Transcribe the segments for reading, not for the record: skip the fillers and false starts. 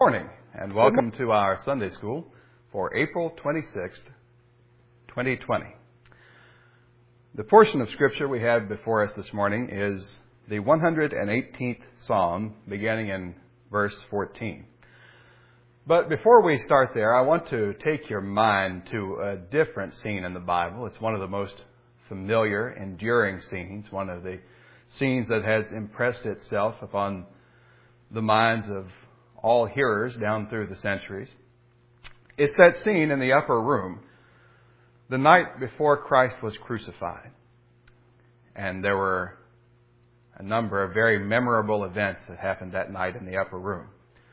Morning, and welcome to our Sunday School for April 26th, 2020. The portion of Scripture we have before us this morning is the 118th Psalm, beginning in verse 14. But before we start there, I want to take your mind to a different scene in the Bible. It's one of the most familiar, enduring scenes, one of the scenes that has impressed itself upon the minds of all hearers down through the centuries. It's that scene in the upper room, the night before Christ was crucified. And there were a number of very memorable events that happened that night in the upper room.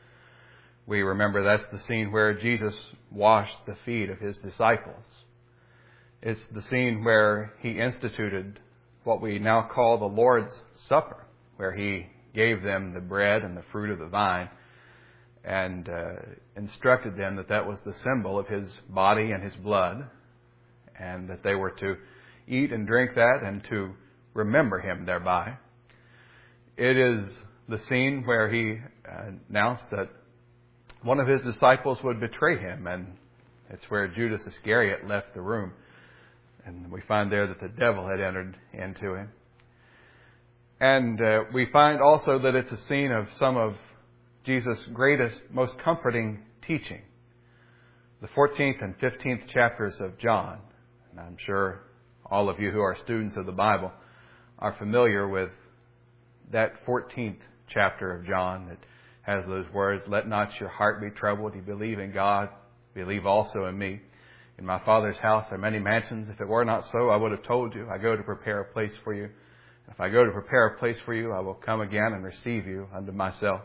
We remember that's the scene where Jesus washed the feet of His disciples. It's the scene where He instituted what we now call the Lord's Supper, where He gave them the bread and the fruit of the vine and instructed them that that was the symbol of His body and His blood, and that they were to eat and drink that and to remember Him thereby. It is the scene where He announced that one of His disciples would betray Him, and it's where Judas Iscariot left the room. And we find there that the devil had entered into him. And we find also that it's a scene of some of Jesus' greatest, most comforting teaching. The 14th and 15th chapters of John. And I'm sure all of you who are students of the Bible are familiar with that 14th chapter of John that has those words, "Let not your heart be troubled. You believe in God, believe also in me. In my Father's house are many mansions. If it were not so, I would have told you. I go to prepare a place for you. If I go to prepare a place for you, I will come again and receive you unto myself."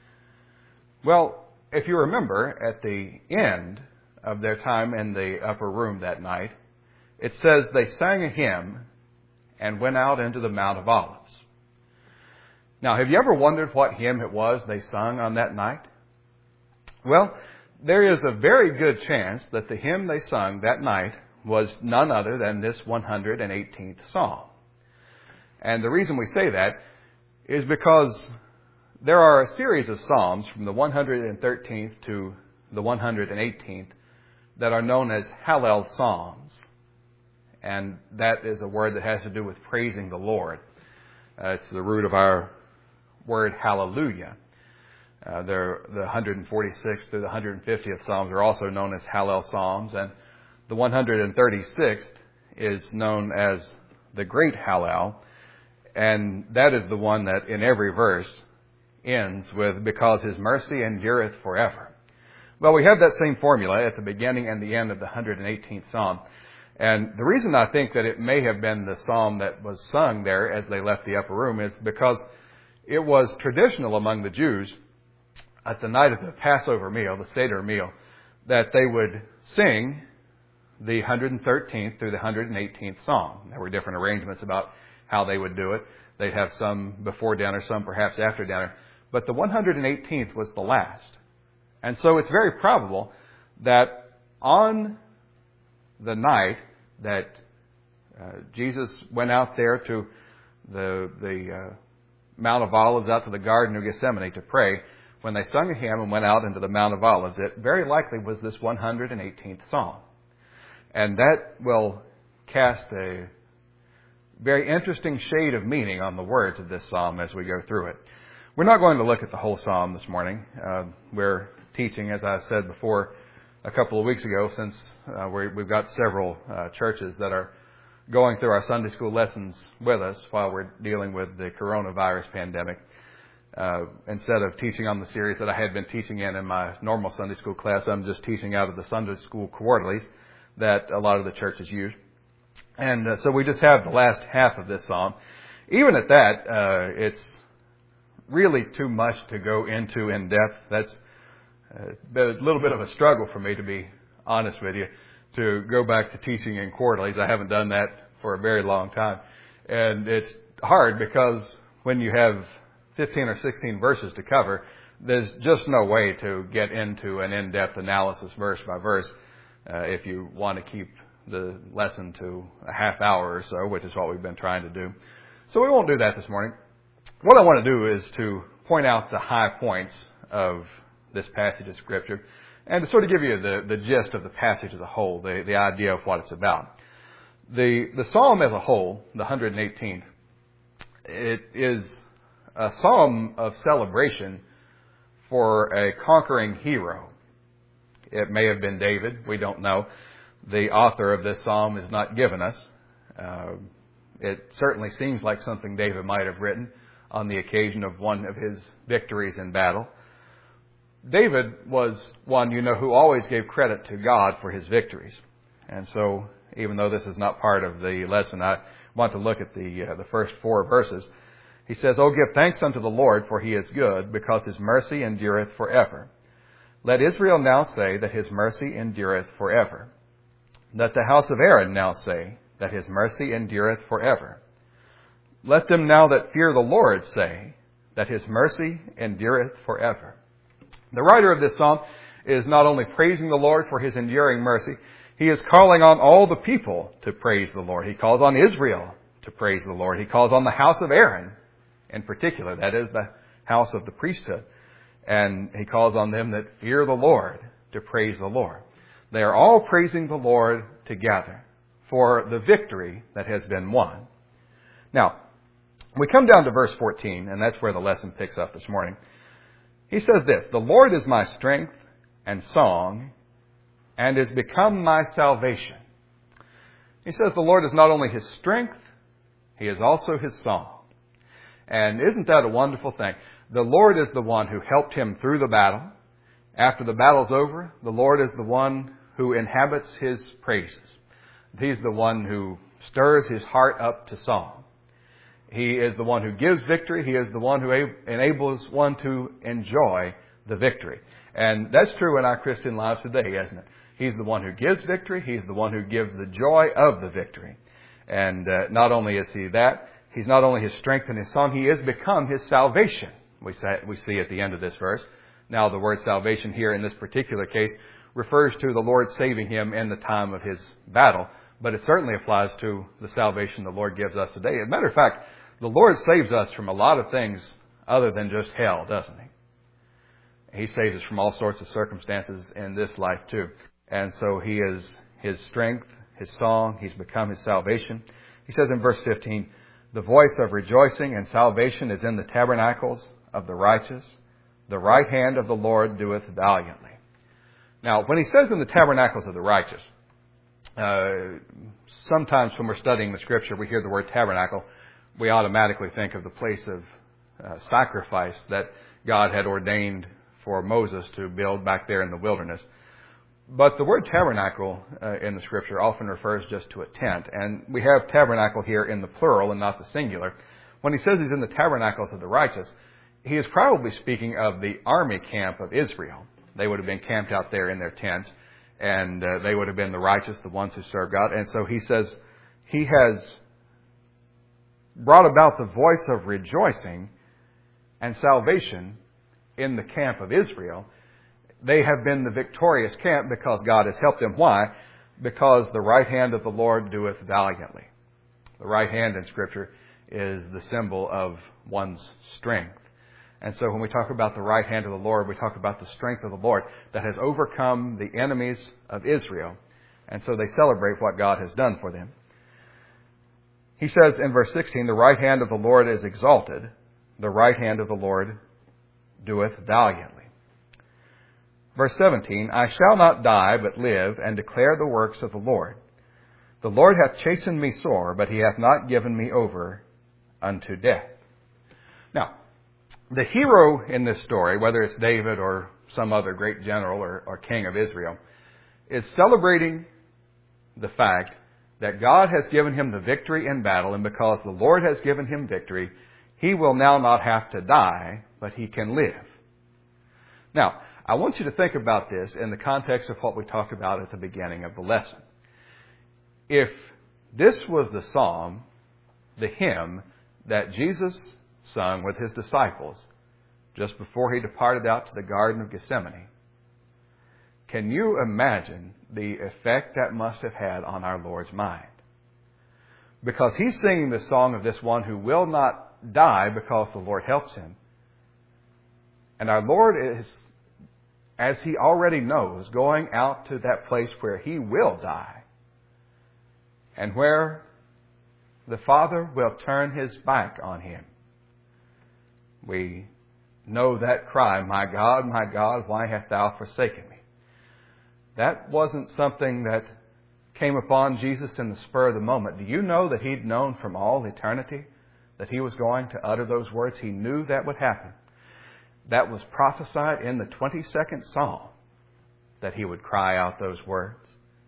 Well, if you remember, at the end of their time in the upper room that night, it says they sang a hymn and went out into the Mount of Olives. Now, have you ever wondered what hymn it was they sung on that night? Well, there is a very good chance that the hymn they sung that night was none other than this 118th Psalm. And the reason we say that is because there are a series of Psalms from the 113th to the 118th that are known as Hallel Psalms. And that is a word that has to do with praising the Lord. It's the root of our word hallelujah. The 146th through the 150th Psalms are also known as Hallel Psalms. And the 136th is known as the Great Hallel. And that is the one that in every verse ends with, "Because His mercy endureth forever." Well, we have that same formula at the beginning and the end of the 118th Psalm. And the reason I think that it may have been the psalm that was sung there as they left the upper room is because it was traditional among the Jews at the night of the Passover meal, the Seder meal, that they would sing the 113th through the 118th Psalm. There were different arrangements about how they would do it. They'd have some before dinner, some perhaps after dinner. But the 118th was the last. And so it's very probable that on the night that Jesus went out there to the Mount of Olives, out to the Garden of Gethsemane to pray, when they sung a hymn and went out into the Mount of Olives, it very likely was this 118th Psalm. And that will cast a very interesting shade of meaning on the words of this psalm as we go through it. We're not going to look at the whole psalm this morning. We're teaching, as I said before, a couple of weeks ago, since we've got several churches that are going through our Sunday school lessons with us while we're dealing with the coronavirus pandemic. Instead of teaching on the series that I had been teaching in my normal Sunday school class, I'm just teaching out of the Sunday school quarterlies that a lot of the churches use. And so we just have the last half of this psalm. Even at that, it's really too much to go into in depth. That's a little bit of a struggle for me, to be honest with you, to go back to teaching in quarterlies. I haven't done that for a very long time. And it's hard because when you have 15 or 16 verses to cover, there's just no way to get into an in-depth analysis verse by verse if you want to keep the lesson to a half hour or so, which is what we've been trying to do. So we won't do that this morning. What I want to do is to point out the high points of this passage of Scripture and to sort of give you the gist of the passage as a whole, the idea of what it's about. The psalm as a whole, the 118th, it is a psalm of celebration for a conquering hero. It may have been David. We don't know. The author of this psalm is not given us. It certainly seems like something David might have written on the occasion of one of his victories in battle. David was one, who always gave credit to God for his victories. And so, even though this is not part of the lesson, I want to look at the first 4 verses. He says, "Oh, give thanks unto the Lord, for he is good, because his mercy endureth forever. Let Israel now say that his mercy endureth forever. Let the house of Aaron now say that his mercy endureth forever. Let them now that fear the Lord say that his mercy endureth forever." The writer of this psalm is not only praising the Lord for his enduring mercy, he is calling on all the people to praise the Lord. He calls on Israel to praise the Lord. He calls on the house of Aaron in particular, that is the house of the priesthood. And he calls on them that fear the Lord to praise the Lord. They are all praising the Lord together for the victory that has been won. Now, we come down to verse 14, and that's where the lesson picks up this morning. He says this, "The Lord is my strength and song, and is become my salvation." He says the Lord is not only his strength, he is also his song. And isn't that a wonderful thing? The Lord is the one who helped him through the battle. After the battle's over, the Lord is the one who inhabits his praises. He's the one who stirs his heart up to song. He is the one who gives victory. He is the one who enables one to enjoy the victory. And that's true in our Christian lives today, isn't it? He's the one who gives victory. He's the one who gives the joy of the victory. And not only is he that, he's not only his strength and his song, he has become his salvation. We see at the end of this verse. Now the word salvation here in this particular case refers to the Lord saving him in the time of his battle. But it certainly applies to the salvation the Lord gives us today. As a matter of fact, the Lord saves us from a lot of things other than just hell, doesn't he? He saves us from all sorts of circumstances in this life too. And so he is his strength, his song. He's become his salvation. He says in verse 15, "The voice of rejoicing and salvation is in the tabernacles of the righteous. The right hand of the Lord doeth valiantly." Now, when he says in the tabernacles of the righteous, sometimes when we're studying the Scripture, we hear the word tabernacle. We automatically think of the place of sacrifice that God had ordained for Moses to build back there in the wilderness. But the word tabernacle in the Scripture often refers just to a tent. And we have tabernacle here in the plural and not the singular. When he says he's in the tabernacles of the righteous, he is probably speaking of the army camp of Israel. They would have been camped out there in their tents. And they would have been the righteous, the ones who serve God. And so he says he has brought about the voice of rejoicing and salvation in the camp of Israel. They have been the victorious camp because God has helped them. Why? Because the right hand of the Lord doeth valiantly. The right hand in Scripture is the symbol of one's strength. And so when we talk about the right hand of the Lord, we talk about the strength of the Lord that has overcome the enemies of Israel. And so they celebrate what God has done for them. He says in verse 16, "The right hand of the Lord is exalted. The right hand of the Lord doeth valiantly." Verse 17, "I shall not die, but live, and declare the works of the Lord. The Lord hath chastened me sore, but he hath not given me over unto death." Now, the hero in this story, whether it's David or some other great general or king of Israel, is celebrating the fact that God has given him the victory in battle, and because the Lord has given him victory, he will now not have to die, but he can live. Now, I want you to think about this in the context of what we talked about at the beginning of the lesson. If this was the psalm, the hymn that Jesus sung with his disciples just before he departed out to the Garden of Gethsemane, can you imagine the effect that must have had on our Lord's mind? Because he's singing the song of this one who will not die because the Lord helps him. And our Lord is as he already knows, going out to that place where he will die and where the Father will turn his back on him. We know that cry, my God, why hast thou forsaken me? That wasn't something that came upon Jesus in the spur of the moment. Do you know that he'd known from all eternity that he was going to utter those words? He knew that would happen. That was prophesied in the 22nd Psalm, that he would cry out those words.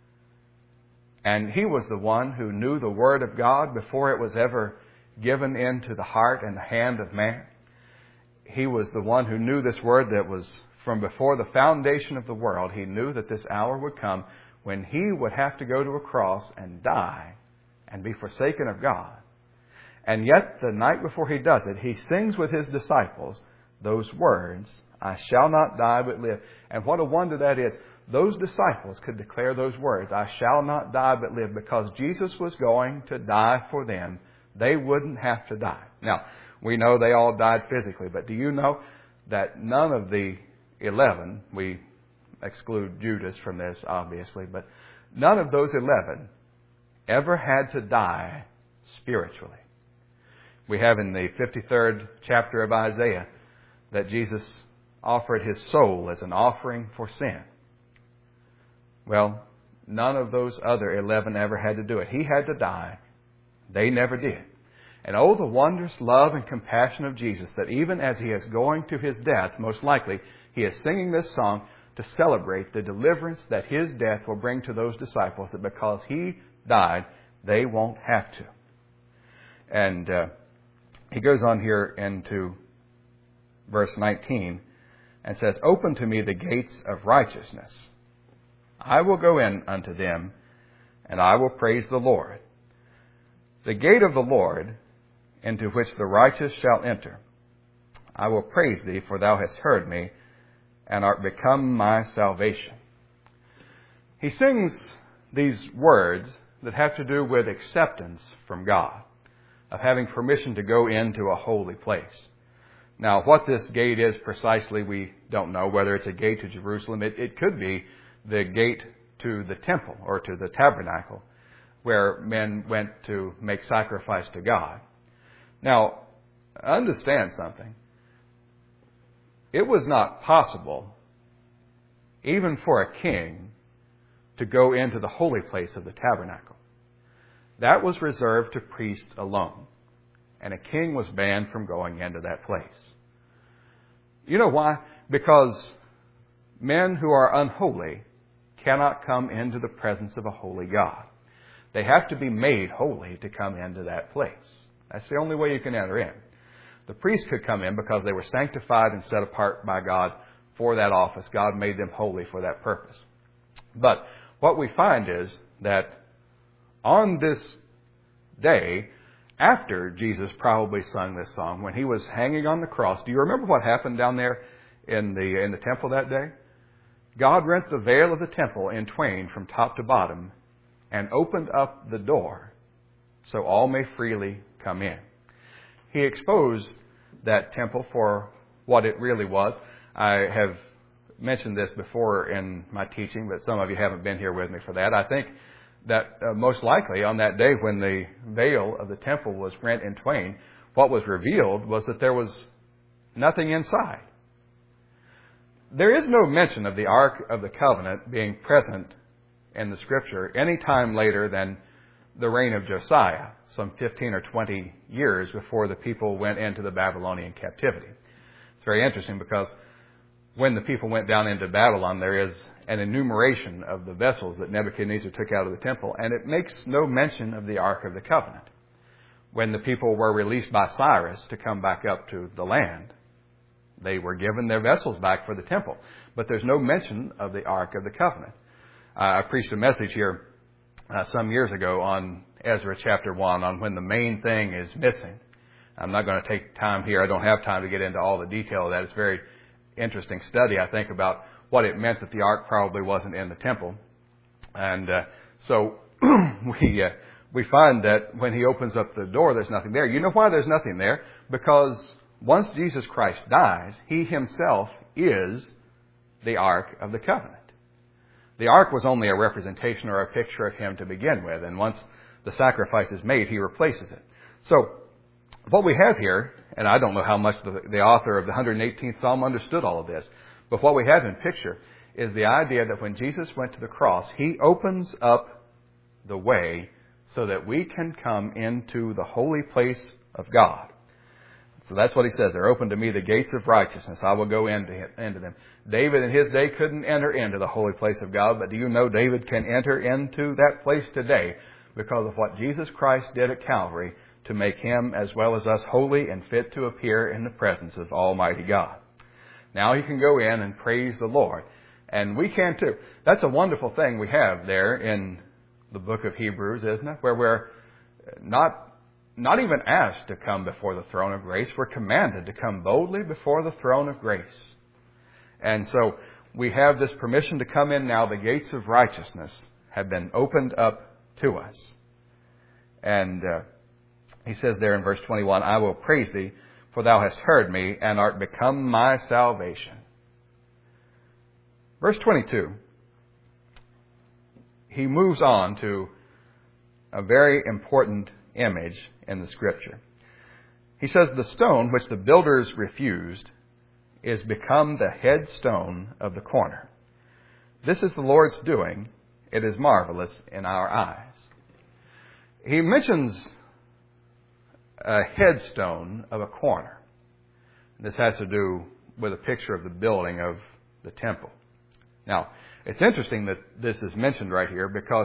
And he was the one who knew the Word of God before it was ever given into the heart and the hand of man. He was the one who knew this Word that was from before the foundation of the world. He knew that this hour would come when he would have to go to a cross and die and be forsaken of God. And yet, the night before he does it, he sings with his disciples those words, I shall not die but live. And what a wonder that is. Those disciples could declare those words, I shall not die but live, because Jesus was going to die for them. They wouldn't have to die. Now, we know they all died physically, but do you know that none of the 11, we exclude Judas from this, obviously, but none of those 11 ever had to die spiritually. We have in the 53rd chapter of Isaiah that Jesus offered his soul as an offering for sin. Well, none of those other 11 ever had to do it. He had to die. They never did. And oh, the wondrous love and compassion of Jesus, that even as he is going to his death, most likely, he is singing this song to celebrate the deliverance that his death will bring to those disciples, that because he died, they won't have to. And he goes on here into verse 19 and says, open to me the gates of righteousness. I will go in unto them, and I will praise the Lord. The gate of the Lord, into which the righteous shall enter. I will praise thee, for thou hast heard me, and art become my salvation. He sings these words that have to do with acceptance from God, of having permission to go into a holy place. Now, what this gate is precisely, we don't know. Whether it's a gate to Jerusalem, it could be the gate to the temple or to the tabernacle, where men went to make sacrifice to God. Now, understand something. It was not possible, even for a king, to go into the holy place of the tabernacle. That was reserved to priests alone. And a king was banned from going into that place. You know why? Because men who are unholy cannot come into the presence of a holy God. They have to be made holy to come into that place. That's the only way you can enter in. The priests could come in because they were sanctified and set apart by God for that office. God made them holy for that purpose. But what we find is that on this day, after Jesus probably sung this song, when he was hanging on the cross, do you remember what happened down there in the temple that day? God rent the veil of the temple in twain from top to bottom and opened up the door so all may freely come in. He exposed that temple for what it really was. I have mentioned this before in my teaching, but some of you haven't been here with me for that. I think that most likely on that day when the veil of the temple was rent in twain, what was revealed was that there was nothing inside. There is no mention of the Ark of the Covenant being present in the Scripture any time later than the reign of Josiah, some 15 or 20 years before the people went into the Babylonian captivity. It's very interesting because when the people went down into Babylon, there is an enumeration of the vessels that Nebuchadnezzar took out of the temple, and it makes no mention of the Ark of the Covenant. When the people were released by Cyrus to come back up to the land, they were given their vessels back for the temple, but there's no mention of the Ark of the Covenant. I preached a message here some years ago on Ezra chapter 1 on when the main thing is missing. I'm not going to take time here. I don't have time to get into all the detail of that. It's a very interesting study, I think, about what it meant that the ark probably wasn't in the temple. And so we find that when he opens up the door, there's nothing there. You know why there's nothing there? Because once Jesus Christ dies, he himself is the Ark of the Covenant. The Ark was only a representation or a picture of Him to begin with, and once the sacrifice is made, He replaces it. So, what we have here, and I don't know how much the author of the 118th Psalm understood all of this, but what we have in picture is the idea that when Jesus went to the cross, He opens up the way so that we can come into the holy place of God. So that's what He says. They're open to me the gates of righteousness. I will go into them. David in his day couldn't enter into the holy place of God, but do you know David can enter into that place today because of what Jesus Christ did at Calvary to make him as well as us holy and fit to appear in the presence of Almighty God. Now he can go in and praise the Lord. And we can too. That's a wonderful thing we have there in the book of Hebrews, isn't it? Where we're not even asked to come before the throne of grace. We're commanded to come boldly before the throne of grace. And so we have this permission to come in now. The gates of righteousness have been opened up to us. And he says there in verse 21, I will praise thee, for thou hast heard me, and art become my salvation. Verse 22, he moves on to a very important image in the Scripture. He says, the stone which the builders refused is become the headstone of the corner. This is the Lord's doing. It is marvelous in our eyes. He mentions a headstone of a corner. This has to do with a picture of the building of the temple. Now, it's interesting that this is mentioned right here because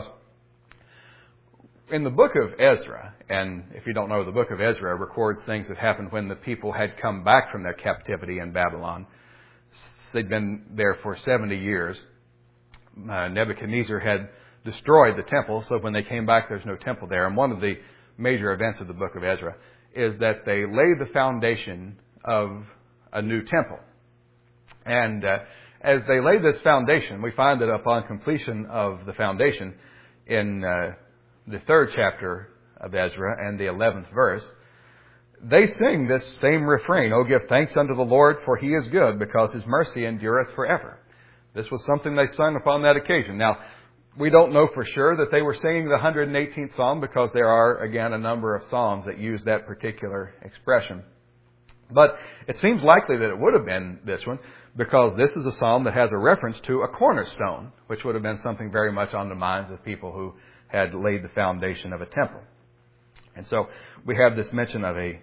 in the book of Ezra, and if you don't know, the book of Ezra records things that happened when the people had come back from their captivity in Babylon. They'd been there for 70 years. Nebuchadnezzar had destroyed the temple, so when they came back, there's no temple there. And one of the major events of the book of Ezra is that they laid the foundation of a new temple. And as they laid this foundation, we find that upon completion of the foundation in the 3rd chapter of Ezra and the 11th verse, they sing this same refrain, O give thanks unto the Lord, for He is good, because His mercy endureth forever. This was something they sung upon that occasion. Now, we don't know for sure that they were singing the 118th Psalm because there are, again, a number of psalms that use that particular expression. But it seems likely that it would have been this one because this is a psalm that has a reference to a cornerstone, which would have been something very much on the minds of people who had laid the foundation of a temple. And so we have this mention of a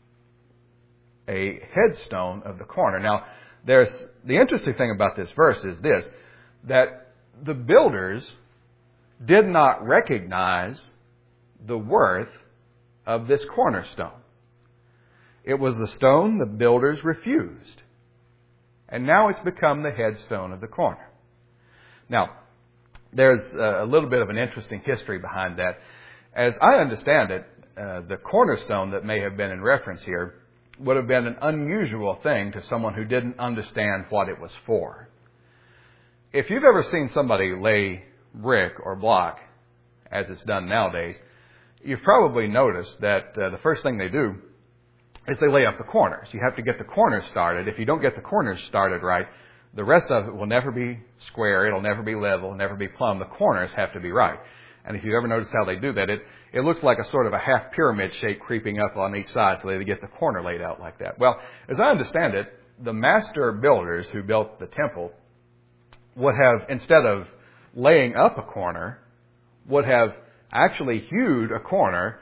headstone of the corner. Now, the interesting thing about this verse is this, that the builders did not recognize the worth of this cornerstone. It was the stone the builders refused. And now it's become the headstone of the corner. Now, there's a little bit of an interesting history behind that. As I understand it, the cornerstone that may have been in reference here would have been an unusual thing to someone who didn't understand what it was for. If you've ever seen somebody lay brick or block, as it's done nowadays, you've probably noticed that the first thing they do is they lay up the corners. You have to get the corners started. If you don't get the corners started right, the rest of it will never be square, it'll never be level, it'll never be plumb. The corners have to be right. And if you ever notice how they do that, it looks like a sort of a half pyramid shape creeping up on each side so they get the corner laid out like that. Well, as I understand it, the master builders who built the temple would have, instead of laying up a corner, would have actually hewed a corner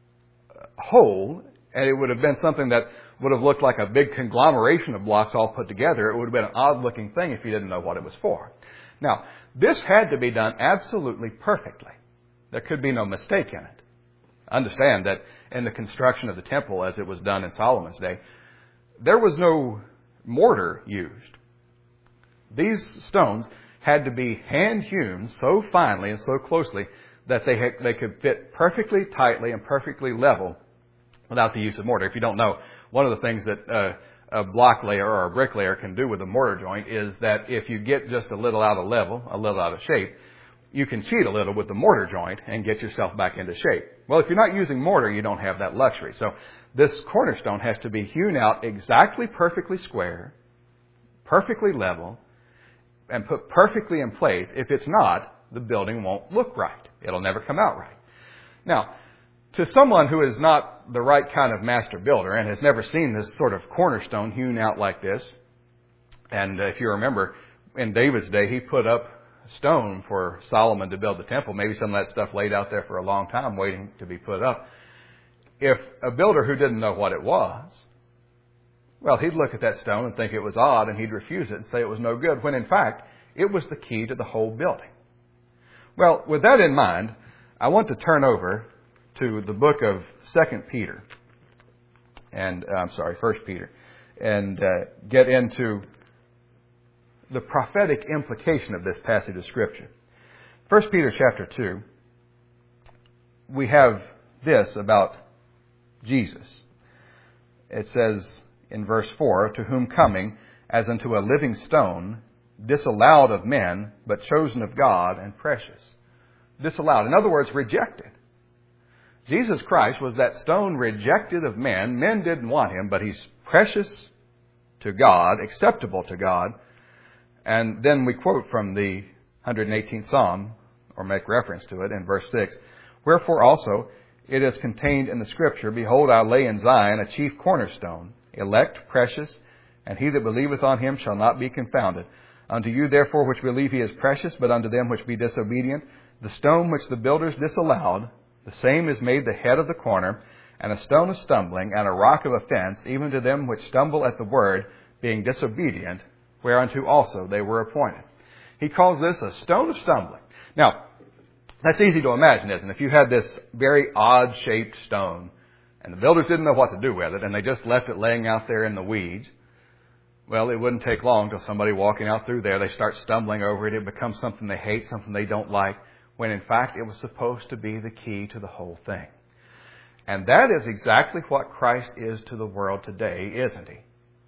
whole, and it would have been something that would have looked like a big conglomeration of blocks all put together. It would have been an odd-looking thing if you didn't know what it was for. Now, this had to be done absolutely perfectly. There could be no mistake in it. Understand that in the construction of the temple, as it was done in Solomon's day, there was no mortar used. These stones had to be hand-hewn so finely and so closely that they could fit perfectly tightly and perfectly level without the use of mortar. If you don't know, one of the things that a block layer or a brick layer can do with a mortar joint is that if you get just a little out of level, a little out of shape, you can cheat a little with the mortar joint and get yourself back into shape. Well, if you're not using mortar, you don't have that luxury. So this cornerstone has to be hewn out exactly perfectly square, perfectly level, and put perfectly in place. If it's not, the building won't look right. It'll never come out right. Now, to someone who is not the right kind of master builder and has never seen this sort of cornerstone hewn out like this, and if you remember, in David's day, he put up stone for Solomon to build the temple. Maybe some of that stuff laid out there for a long time waiting to be put up. If a builder who didn't know what it was, well, he'd look at that stone and think it was odd, and he'd refuse it and say it was no good, when in fact, it was the key to the whole building. Well, with that in mind, I want to turn over to the book of 2 Peter, and 1 Peter, and get into the prophetic implication of this passage of Scripture. 1 Peter chapter 2, we have this about Jesus. It says in verse 4, to whom coming, as unto a living stone, disallowed of men, but chosen of God and precious. Disallowed. In other words, rejected. Jesus Christ was that stone rejected of men. Men didn't want him, but he's precious to God, acceptable to God. And then we quote from the 118th Psalm, or make reference to it in verse 6. Wherefore also it is contained in the Scripture, behold, I lay in Zion a chief cornerstone, elect, precious, and he that believeth on him shall not be confounded. Unto you therefore which believe he is precious, but unto them which be disobedient, the stone which the builders disallowed, the same is made the head of the corner, and a stone of stumbling, and a rock of offense, even to them which stumble at the word, being disobedient, whereunto also they were appointed. He calls this a stone of stumbling. Now, that's easy to imagine, isn't it? If you had this very odd-shaped stone, and the builders didn't know what to do with it, and they just left it laying out there in the weeds, well, it wouldn't take long till somebody walking out through there, they start stumbling over it. It becomes something they hate, something they don't like, when in fact it was supposed to be the key to the whole thing. And that is exactly what Christ is to the world today, isn't he?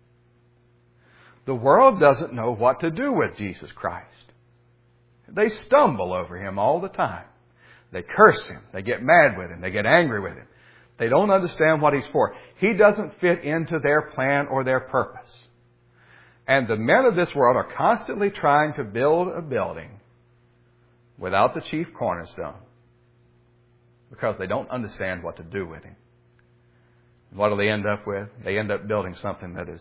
The world doesn't know what to do with Jesus Christ. They stumble over him all the time. They curse him. They get mad with him. They get angry with him. They don't understand what he's for. He doesn't fit into their plan or their purpose. And the men of this world are constantly trying to build a building without the chief cornerstone because they don't understand what to do with him. What do they end up with? They end up building something that is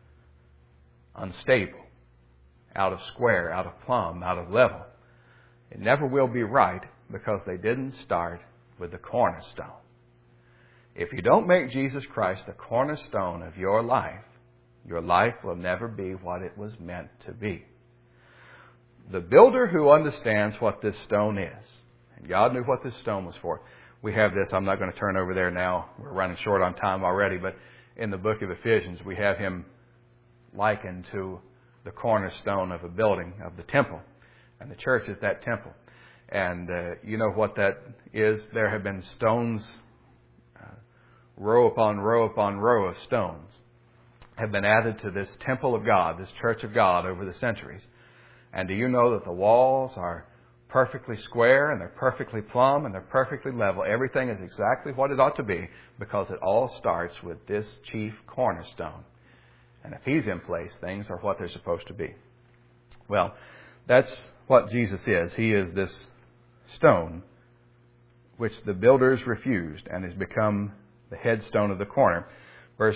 unstable, out of square, out of plumb, out of level. It never will be right because they didn't start with the cornerstone. If you don't make Jesus Christ the cornerstone of your life will never be what it was meant to be. The builder who understands what this stone is, and God knew what this stone was for. We have this, I'm not going to turn over there now. We're running short on time already, but in the book of Ephesians, we have him likened to the cornerstone of a building, of the temple. And the church is that temple. And you know what that is? There have been stones, row upon row upon row of stones, have been added to this temple of God, this church of God over the centuries. And do you know that the walls are perfectly square and they're perfectly plumb and they're perfectly level? Everything is exactly what it ought to be because it all starts with this chief cornerstone. And if he's in place, things are what they're supposed to be. Well, that's what Jesus is. He is this stone which the builders refused and has become the headstone of the corner. Verse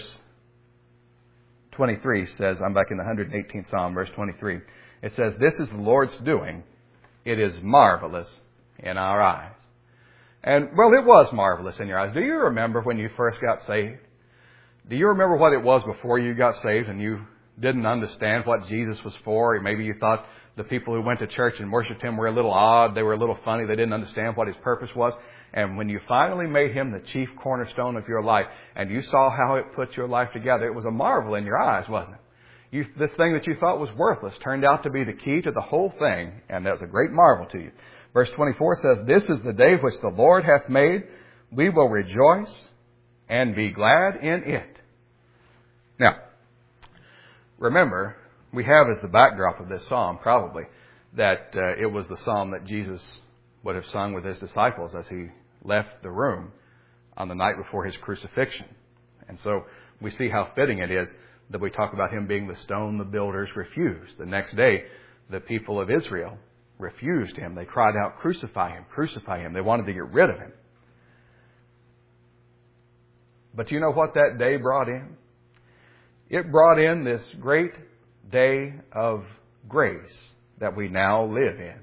23 says, I'm back in the 118th Psalm, verse 23. It says, this is the Lord's doing. It is marvelous in our eyes. And, well, it was marvelous in your eyes. Do you remember when you first got saved? Do you remember what it was before you got saved and you didn't understand what Jesus was for? Or maybe you thought the people who went to church and worshiped him were a little odd. They were a little funny. They didn't understand what his purpose was. And when you finally made him the chief cornerstone of your life and you saw how it put your life together, it was a marvel in your eyes, wasn't it? This thing that you thought was worthless turned out to be the key to the whole thing, and that was a great marvel to you. Verse 24 says, this is the day which the Lord hath made. We will rejoice and be glad in it. Now, remember, we have as the backdrop of this psalm probably that it was the psalm that Jesus would have sung with his disciples as he left the room on the night before his crucifixion. And so we see how fitting it is that we talk about him being the stone the builders refused. The next day, the people of Israel refused him. They cried out, "Crucify him, crucify him." They wanted to get rid of him. But you know what that day brought in? It brought in this great day of grace that we now live in.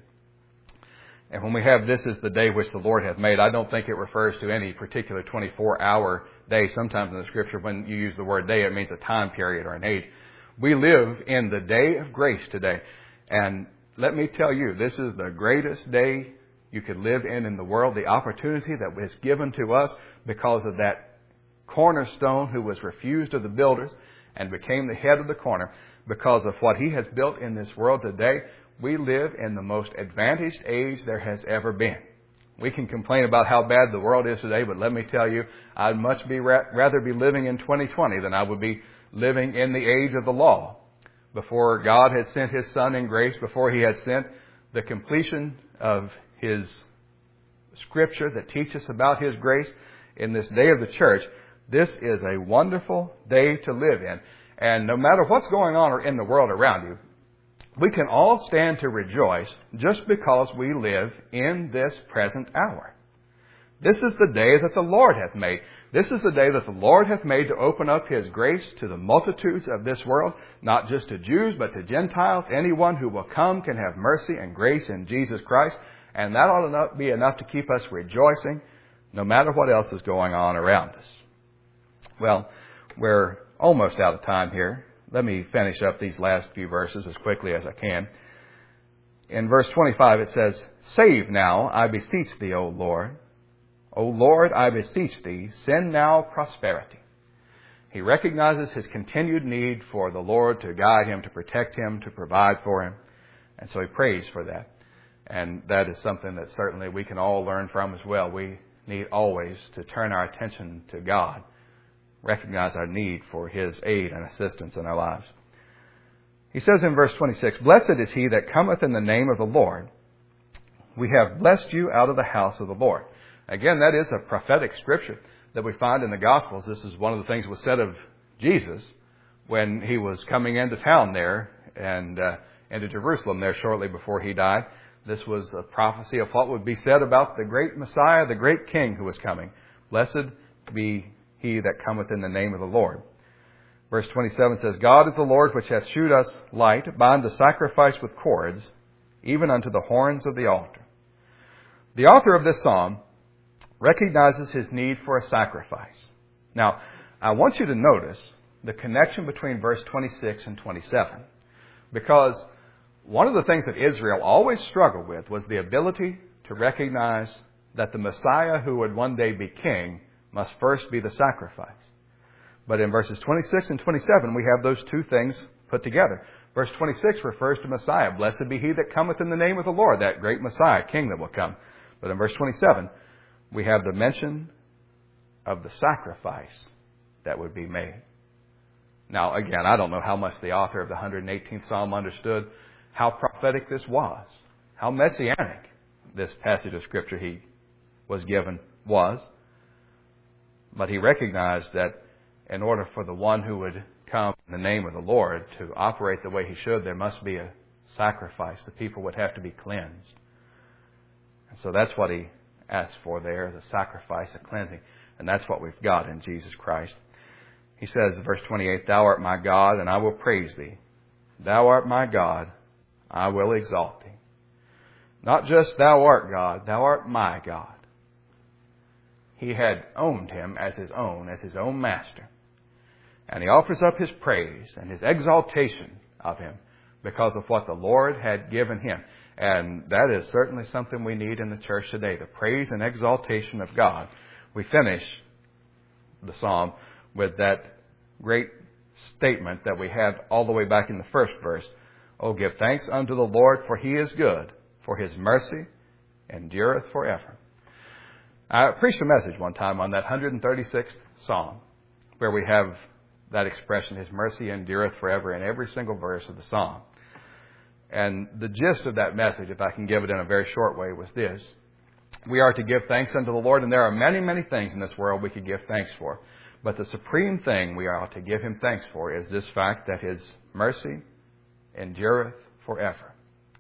And when we have "this is the day which the Lord hath made," I don't think it refers to any particular 24-hour day. Sometimes in the Scripture, when you use the word day, it means a time period or an age. We live in the day of grace today. And let me tell you, this is the greatest day you could live in the world. The opportunity that was given to us because of that cornerstone who was refused of the builders and became the head of the corner. Because of what he has built in this world today, we live in the most advantaged age there has ever been. We can complain about how bad the world is today, but let me tell you, I'd much rather be living in 2020 than I would be living in the age of the law. Before God had sent His Son in grace, before He had sent the completion of His Scripture that teaches about His grace in this day of the church, this is a wonderful day to live in. And no matter what's going on in the world around you, we can all stand to rejoice just because we live in this present hour. This is the day that the Lord hath made. This is the day that the Lord hath made to open up His grace to the multitudes of this world, not just to Jews, but to Gentiles. Anyone who will come can have mercy and grace in Jesus Christ. And that ought to be enough to keep us rejoicing no matter what else is going on around us. Well, we're almost out of time here. Let me finish up these last few verses as quickly as I can. In verse 25 it says, "Save now, I beseech thee, O Lord. O Lord, I beseech thee, send now prosperity." He recognizes his continued need for the Lord to guide him, to protect him, to provide for him. And so he prays for that. And that is something that certainly we can all learn from as well. We need always to turn our attention to God, recognize our need for His aid and assistance in our lives. He says in verse 26, "Blessed is he that cometh in the name of the Lord. We have blessed you out of the house of the Lord." Again, that is a prophetic scripture that we find in the Gospels. This is one of the things that was said of Jesus when He was coming into town there and into Jerusalem there shortly before He died. This was a prophecy of what would be said about the great Messiah, the great King who was coming. Blessed be he that cometh in the name of the Lord. Verse 27 says, "God is the Lord which hath shewed us light, bind the sacrifice with cords, even unto the horns of the altar." The author of this psalm recognizes his need for a sacrifice. Now, I want you to notice the connection between verse 26 and 27. Because one of the things that Israel always struggled with was the ability to recognize that the Messiah who would one day be king must first be the sacrifice. But in verses 26 and 27, we have those two things put together. Verse 26 refers to Messiah. "Blessed be he that cometh in the name of the Lord," that great Messiah, King that will come. But in verse 27, we have the mention of the sacrifice that would be made. Now, again, I don't know how much the author of the 118th Psalm understood how prophetic this was, how messianic this passage of Scripture he was given was. But he recognized that in order for the one who would come in the name of the Lord to operate the way he should, there must be a sacrifice. The people would have to be cleansed. And so that's what he asked for there, is a sacrifice, a cleansing. And that's what we've got in Jesus Christ. He says, verse 28, "Thou art my God, and I will praise thee. Thou art my God, I will exalt thee." Not just "thou art God," "thou art my God." He had owned him as his own master. And he offers up his praise and his exaltation of him because of what the Lord had given him. And that is certainly something we need in the church today, the praise and exaltation of God. We finish the psalm with that great statement that we had all the way back in the first verse. "Oh, give thanks unto the Lord, for He is good, for His mercy endureth forever." I preached a message one time on that 136th Psalm, where we have that expression, "His mercy endureth forever," in every single verse of the Psalm. And the gist of that message, if I can give it in a very short way, was this. We are to give thanks unto the Lord, and there are many, many things in this world we could give thanks for. But the supreme thing we are to give Him thanks for is this fact that His mercy endureth forever.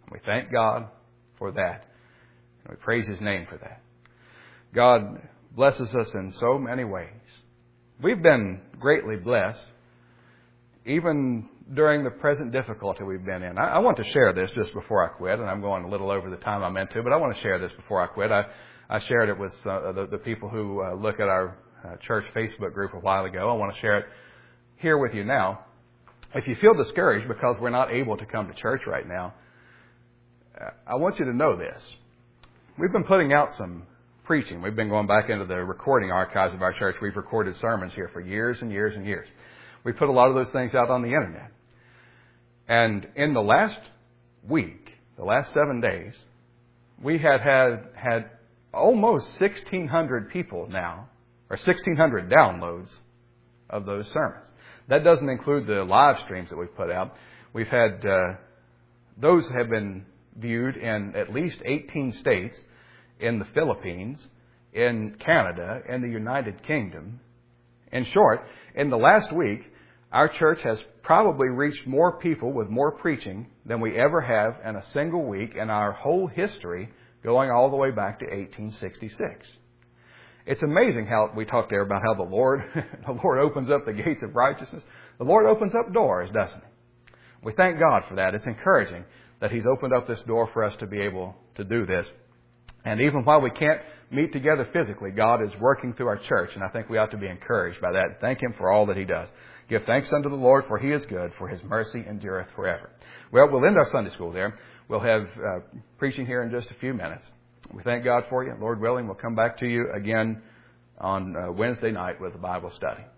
We thank God for that. And we praise His name for that. God blesses us in so many ways. We've been greatly blessed, even during the present difficulty we've been in. I want to share this just before I quit, and I'm going a little over the time I meant to, but I want to share this before I quit. I shared it with the people who look at our church Facebook group a while ago. I want to share it here with you now. If you feel discouraged because we're not able to come to church right now, I want you to know this. We've been putting out some preaching. We've been going back into the recording archives of our church. We've recorded sermons here for years and years and years. We put a lot of those things out on the internet. And in the last week, the last 7 days, we had almost 1,600 people now, or 1,600 downloads of those sermons. That doesn't include the live streams that we've put out. We've had, those have been viewed in at least 18 states, in the Philippines, in Canada, in the United Kingdom. In short, in the last week, our church has probably reached more people with more preaching than we ever have in a single week in our whole history, going all the way back to 1866. It's amazing how we talk there about how the Lord opens up the gates of righteousness. The Lord opens up doors, doesn't He? We thank God for that. It's encouraging that He's opened up this door for us to be able to do this. And even while we can't meet together physically, God is working through our church, and I think we ought to be encouraged by that. Thank Him for all that He does. Give thanks unto the Lord, for He is good, for His mercy endureth forever. Well, we'll end our Sunday school there. We'll have preaching here in just a few minutes. We thank God for you. Lord willing, we'll come back to you again on Wednesday night with a Bible study.